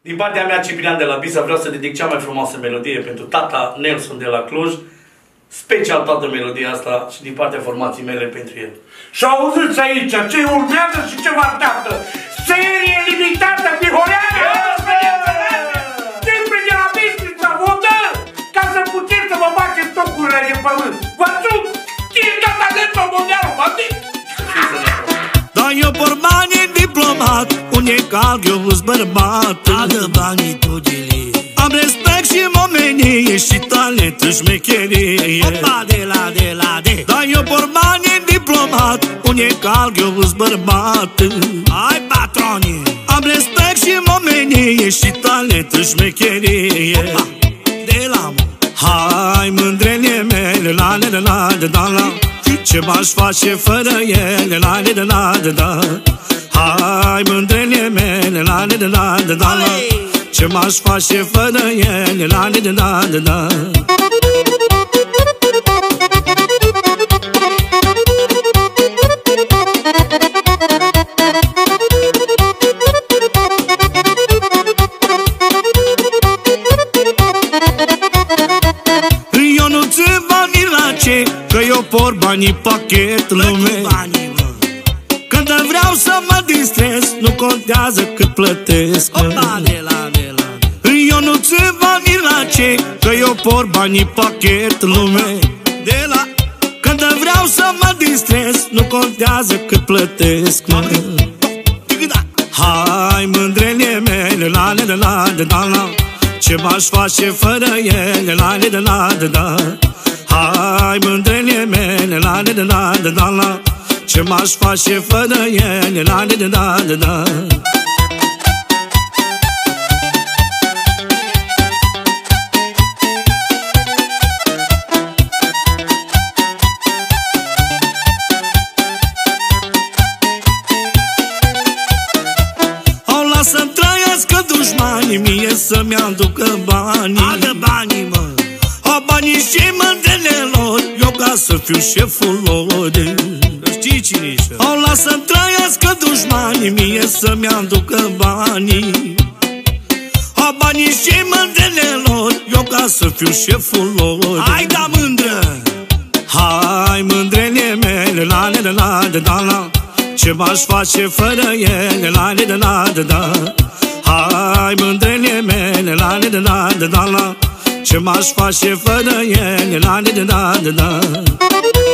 Din partea mea, Ciprian de la Bisa, vreau să dedic cea mai frumoasă melodie pentru tata Nelson de la Cluj, special toată melodia asta și din partea formației mele pentru el. Și auziți aici ce urmează și ce vă așteaptă. Serie limitată bihoreană! Sempre de la Bistrița votă ca să puteți să vă faceți tocurile de pământ. Vă țuc! Cine dă talentul mondial, vă zic! Da, eu por bani diplomat, un e calc, eu îs bărbat. Adă banii tugile. Am respect și omenie și talent șmecherie. Opa, de la. Da, eu por bani diplomat, un e calc, eu îs bărbat. Hai, patroni! Am respect și omenie și talent șmecherie. Opa, de la mă. Hai, mândrele mele, la. Ce m-aș face fără ele, la. Hai, mândrele mele, la. Ce m-aș face fără ele, la. Eu nu țin banii la ce, că eu por banii pachet lume. Când vreau să mă distrez, nu contează cât plătesc. Opa, de la. Eu nu țin banii la ce, că eu por banii pachet lume. De la. Când vreau să mă distrez, nu contează cât plătesc. Hai, mândrele mele, la. Ce m-aș face fără ele, la. Hai, mândrele mele, la. Ce m-aș face fără ele, la. O lasă-mi trăiască dușmanii, mie să-mi aducă banii. Adă banii, mă. O banii și mândrele lor, eu ca să fiu șeful lor. Știi cine ești? O lasă-mi trăiască dușmanii, mie să-mi aducă banii. O banii și mândrele lor, eu ca să fiu șeful lor. Hai, da, mândră! Hai, mândrele mele, la. Ce m-aș face fără ele, la. Hai, mândrele mele, la. Ce m-aș face fără ele, la.